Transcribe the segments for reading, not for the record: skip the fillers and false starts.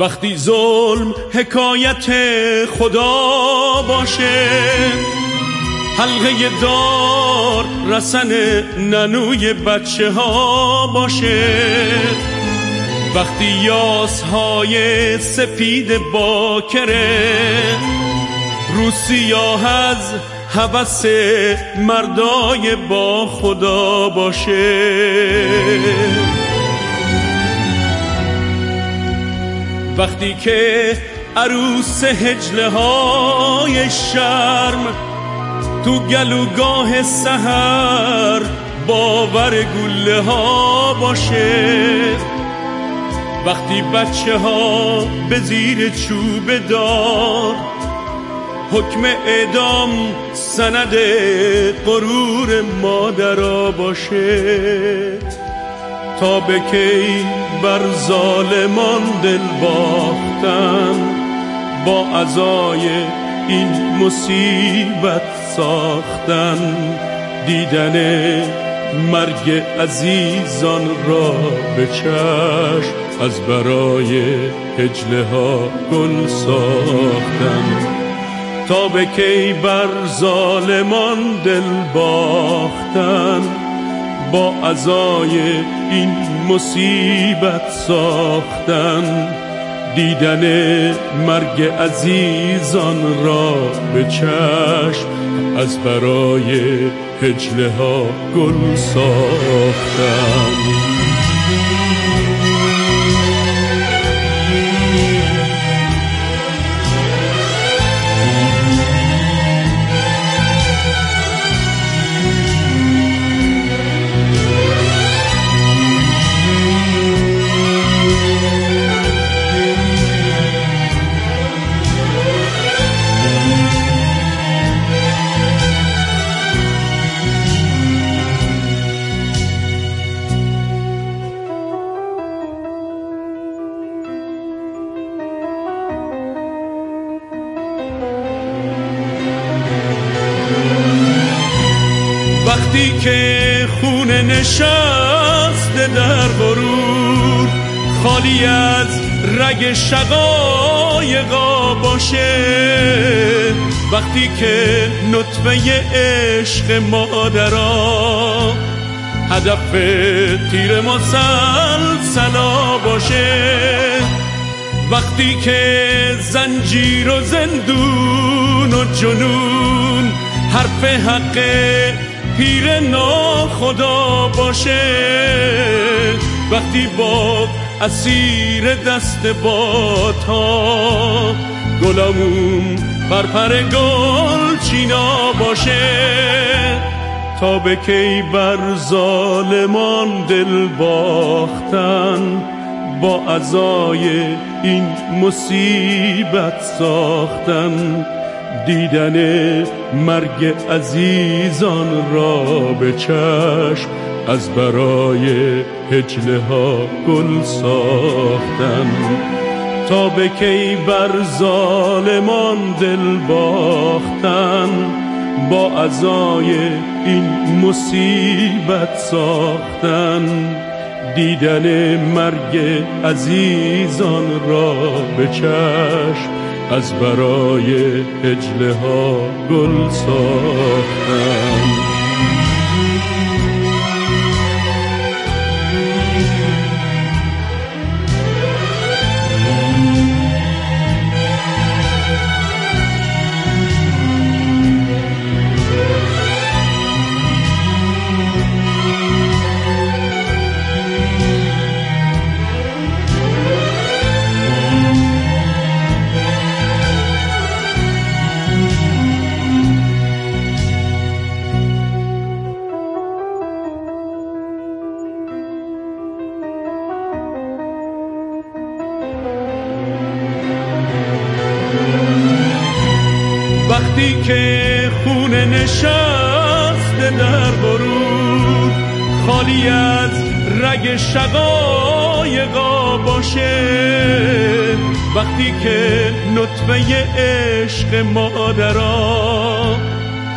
وقتی ظلم حکایت خدا باشه، حلقه دار رسن ننوی بچه ها باشه، وقتی یاسهای سپید باکره رو سیاه از هوس مردای با خدا باشه، وقتی که عروس هجله های شرم تو گلوگاه سحر باور گله ها باشه، وقتی بچه ها به زیر چوب دار حکم اعدام سند غرور مادرها باشه، تا به کی بر ظالمان دل باختن با عزای این مصیبت ساختن، دیدن مرگ عزیزان را به چشم از برای هجله ها گل ساختن، تا به کی بر ظالمان دل باختن با عزای این مصیبت ساختن، دیدن مرگ عزیزان را به چشم از برای هجله ها گل ساختن. وقتی که خون نشسته در غرور خالی از رگ شقایقا باشه، وقتی که نطفه عشق مادرها هدف تیر مسلسلا باشه، وقتی که زنجیر و زندون و جنون حرف حق پیر ناخدا باشه، وقتی با اسیر دست بادها گلامون پر گل چینا باشه، تا به کی بر ظالمان دل باختن با عزای این مصیبت ساختن، دیدن مرگ عزیزان را به چشم از برای هجله ها گل ساختن، تا به کی بر ظالمان دل باختن با عزای این مصیبت ساختن، دیدن مرگ عزیزان را به چشم از برای هجله ها گل ساختن. وقتی که خون نشسته در غرور خالی از رگ شقایقا باشه، وقتی که نطفه عشق مادرها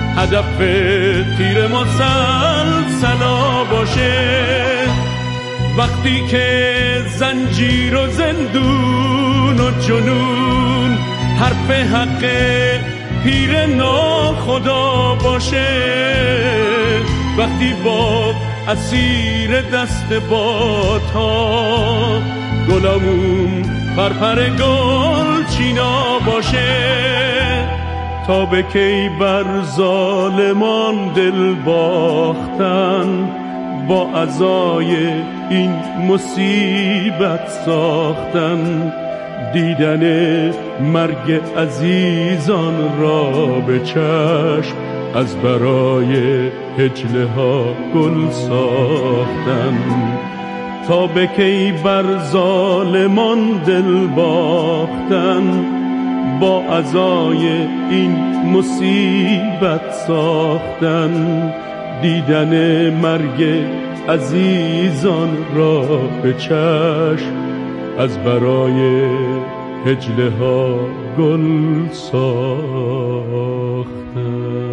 هدف تیر مسلسلا باشه، وقتی که زنجیر و زندون و جنون حرف حق پیر ناخدا باشه، وقتی باد اسیر دست بادها گلامون پرپر گل چینا باشه، تا به کی بر ظالمان دل باختن با عزای این مصیبت ساختن، دیدن مرگ عزیزان را به چشم از برای هجله ها گل ساختن، تا به کی بر ظالمان دل باختن با عزای این مصیبت ساختن، دیدن مرگ عزیزان را به چشم از برای هجله ها گل ساختن.